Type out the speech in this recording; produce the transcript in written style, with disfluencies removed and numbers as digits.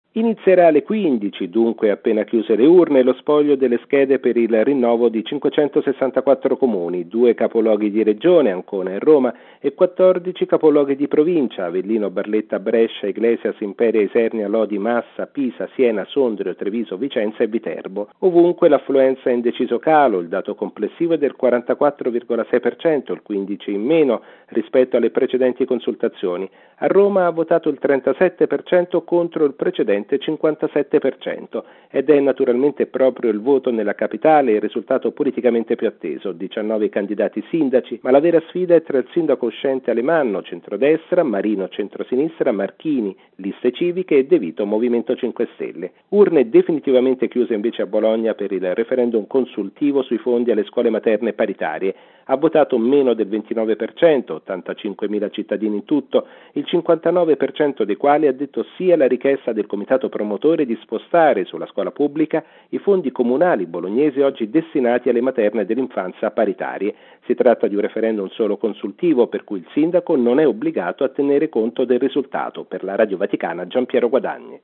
Inizierà alle 15, dunque appena chiuse le urne, lo spoglio delle schede per il rinnovo di 564 comuni, 2 capoluoghi di regione, Ancona e Roma, e 14 capoluoghi di provincia, Avellino, Barletta, Brescia, Iglesias, Imperia, Isernia, Lodi, Massa, Pisa, Siena, Sondrio, Treviso, Vicenza e Viterbo. Ovunque l'affluenza è in deciso calo, il dato complessivo è del 44,6%, il 15% in meno rispetto alle precedenti consultazioni. A Roma ha votato il 37% contro il precedente 57% ed è naturalmente proprio il voto nella capitale il risultato politicamente più atteso, 19 candidati sindaci, ma la vera sfida è tra il sindaco uscente Alemanno, centrodestra, Marino, centrosinistra, Marchini, liste civiche e De Vito, Movimento 5 Stelle. Urne definitivamente chiuse invece a Bologna per il referendum consultivo sui fondi alle scuole materne paritarie. Ha votato meno del 29%, 85.000 cittadini in tutto, il 59% dei quali ha detto sì alla richiesta del comitato promotore di spostare sulla scuola pubblica i fondi comunali bolognesi oggi destinati alle materne dell'infanzia paritarie. Si tratta di un referendum solo consultivo per cui il sindaco non è obbligato a tenere conto del risultato. Per la Radio Vaticana Giampiero Guadagni.